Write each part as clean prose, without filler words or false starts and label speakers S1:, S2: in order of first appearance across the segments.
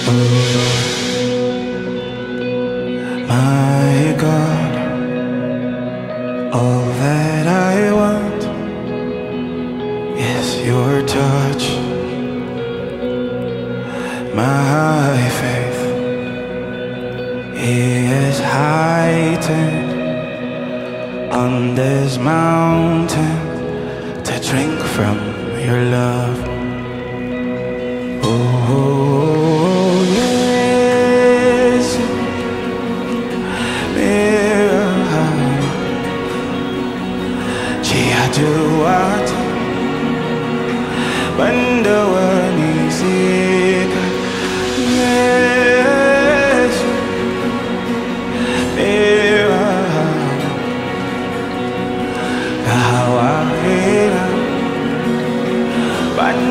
S1: My God, all that I want is your touch. My faith is heightened on this mountain to drink from your love. Oh, yes, Ciaduat Bandawani Sika. Yes, Kahawahina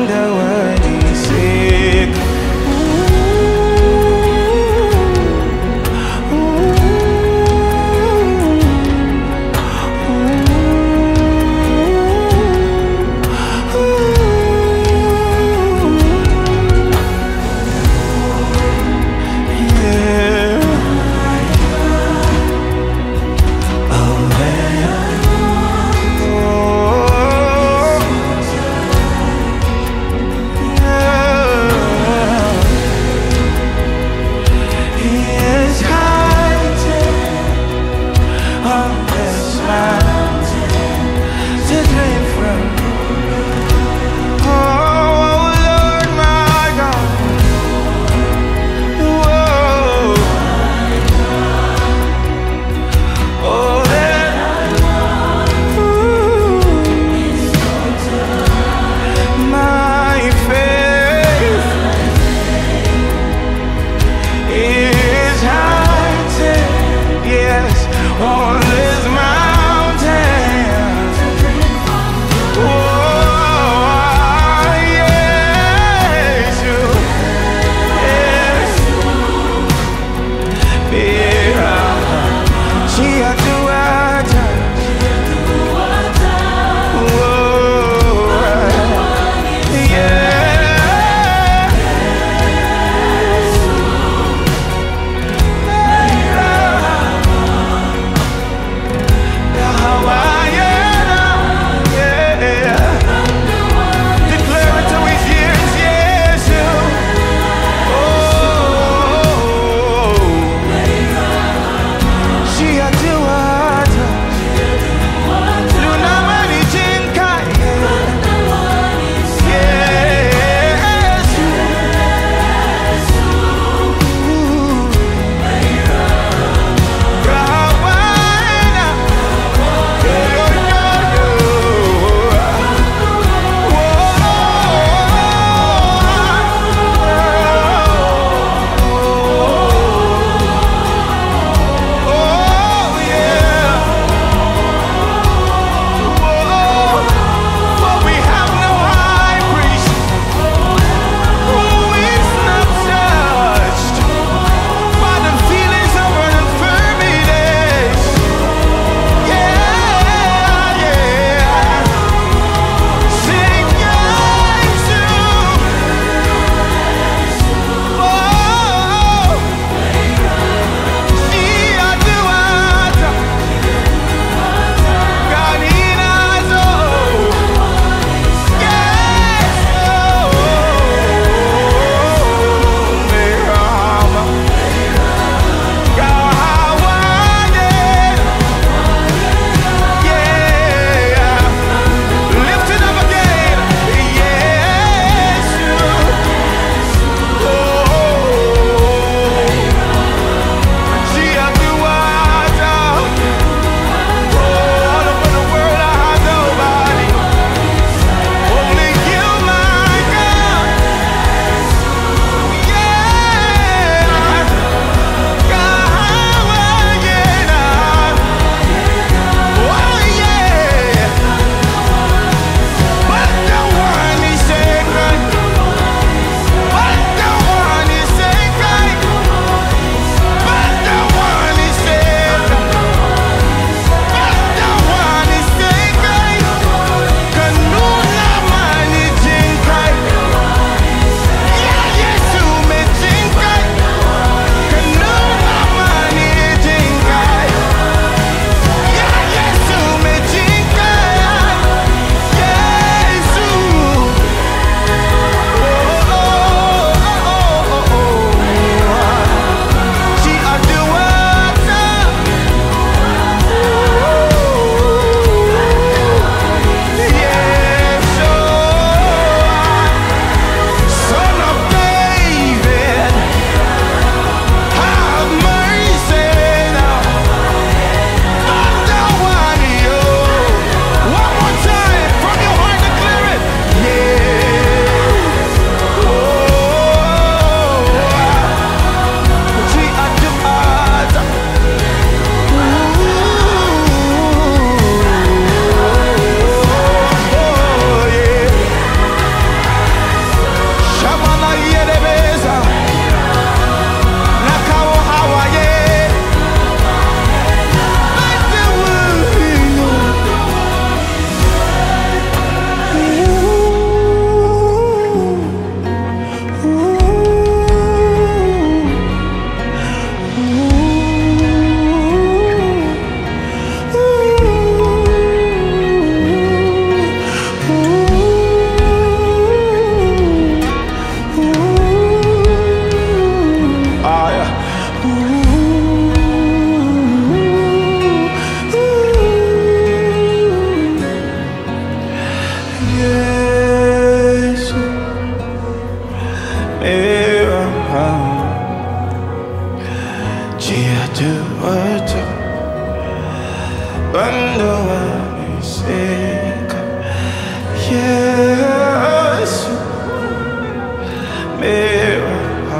S1: Mera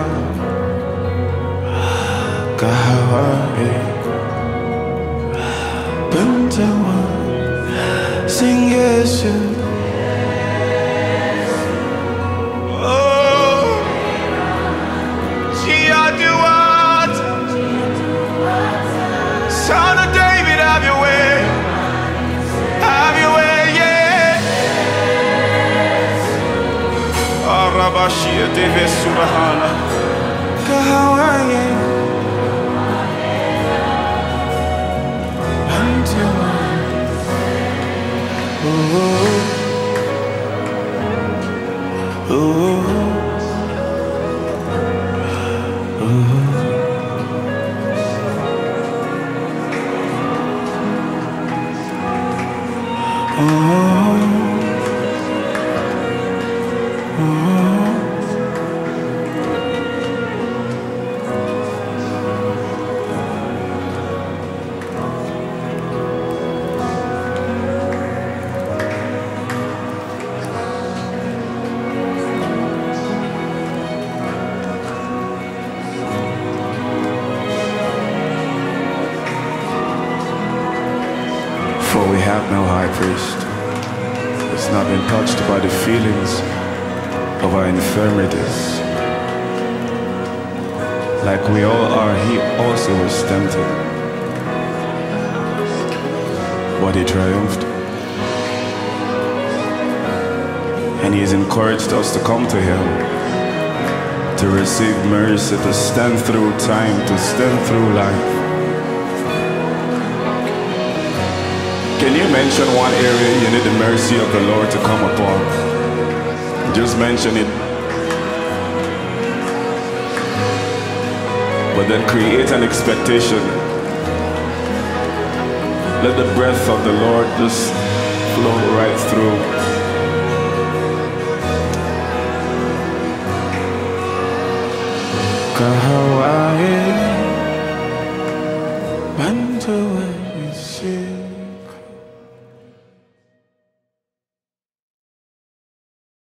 S1: Kahawae Bantawa Sing Yesu. Oh Chiaduat Son of David, have your way. Have your way, yeah. Arabashia Deve Surahana Kahawaye Bantawa. Oh, oh, oh, oh, For we have no high priest who's not been touched by the feelings of our infirmities. Like we all are, he also was tempted, but he triumphed. And he has encouraged us to come to him, to receive mercy, to stand through time, to stand through life. Can you mention one area you need the mercy of the Lord to come upon? Just mention it. But then create an expectation. Let the breath of the Lord just flow right through. Kahawaii Bantawa